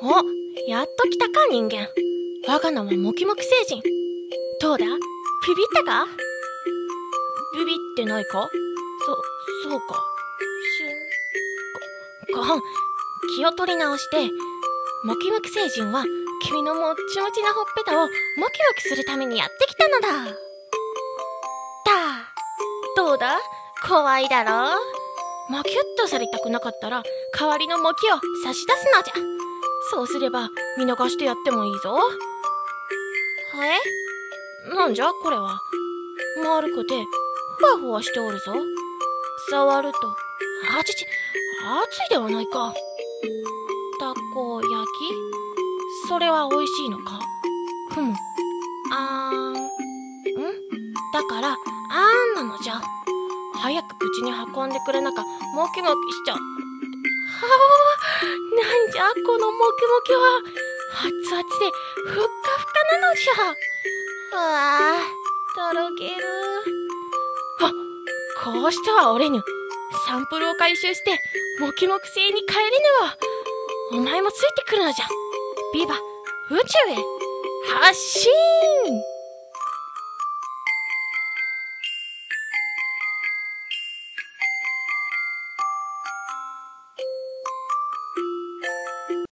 お、やっと来たか人間。我が名はモキモキ星人。どうだ、ビビったか？ビビってないか？そうか。気を取り直して、モキモキ星人は君のもっちもちなほっぺたをモキモキするためにやってきたのだ。どうだ、怖いだろ？モキュッとされたくなかったら代わりのモキを差し出すのじゃ。そうすれば見逃してやってもいいぞ。なんじゃこれは。丸くてふわふわしておるぞ。触るとあちち、熱いではないか。たこ焼き、それは美味しいのか？ふむ、だからあんなのじゃ。早く口に運んでくれなかモキモキしちゃう。なんじゃこのモキモキは。熱々でふっかふかなのじゃ。とろける。こうしては折れぬ。サンプルを回収してモキモキ星に帰れぬわ。お前もついてくるのじゃ。ビバ、宇宙へ発進。